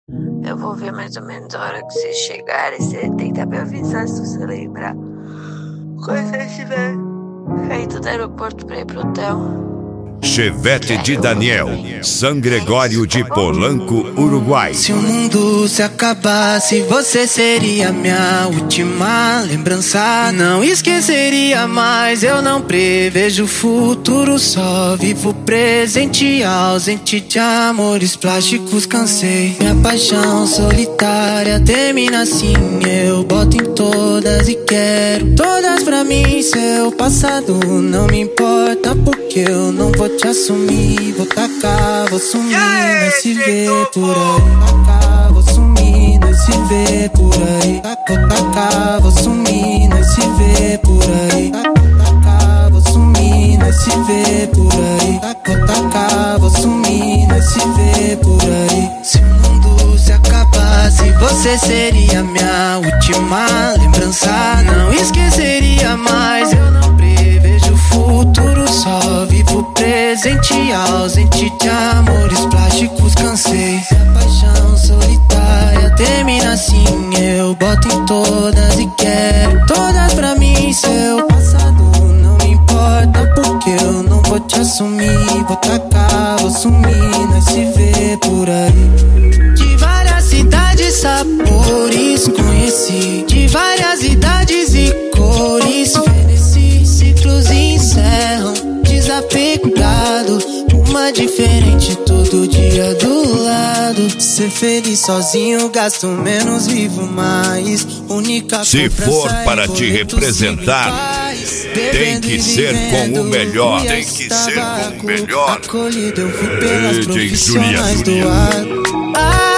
Eu vou ver mais ou menos a hora que vocês chegarem. Você tenta me avisar se você lembrar. Quando você estiver saindo do aeroporto pra ir pro hotel. Chevette de Daniel, São Gregório de Polanco, Uruguai. Se o mundo se acabasse, você seria minha última lembrança. Não esqueceria mais, eu não prevejo o futuro. Só vivo presente, ausente de amores plásticos. Cansei, minha paixão solitária termina assim. Eu boto em todas e quero todas pra mim. Seu passado não me importa, porque eu não vou te assumir. Vou tacar, vou sumir, nós se vê por aí. Tacar, vou sumir, nós se vê por aí. Vou tacar, vou sumir, nós se vê por aí. Tacar, vou sumir, nós se vê por aí. Vou tacar, vou sumir, nós se vê por aí. Se o mundo se acabasse, você seria minha última lembrança. Não esqueceria mais, eu não prevejo o futuro. Só vivo presente, ausente de amores plásticos. Cansei, minha paixão solitária termina assim. Eu boto em todas e quero todas pra mim. Seu passado não me importa, porque eu não vou te assumir. Vou tacar, vou sumir, nós se vê por aí. De várias cidades, sabores conheci, de várias idades e cores. Feneci, ciclos encerram, desapegado, uma diferente todo dia do lado. Ser feliz sozinho, gasto menos, vivo mais. Única Se for para te representar, tem que ser com o melhor. Tem que ser com o melhor. Acolhido eu fui pelas DJ profissionais do Julia. ar.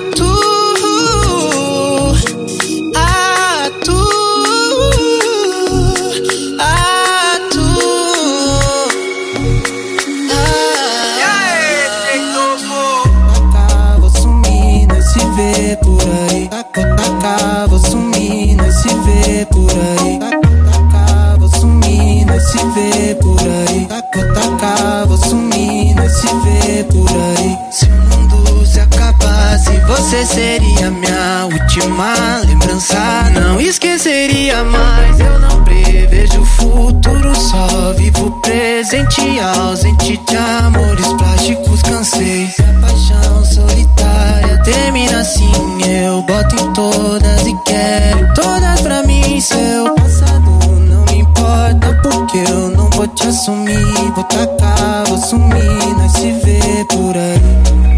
Por aí, vou tacar, vou sumir, nós se vê por aí. Tacar, vou sumir, nós se vê por aí. Vou tacar, vou sumir, nós se vê por aí. Se o mundo se acabasse, você seria minha última lembrança. Não esqueceria mais, eu não prevejo o futuro. Só vivo presente, ausente de amores plásticos. Cansei, minha paixão solitária termina assim. Eu boto em todas e quero todas pra mim. Seu passado não me importa, porque eu não vou te assumir. Vou tacar, vou sumir, nós se vê por aí.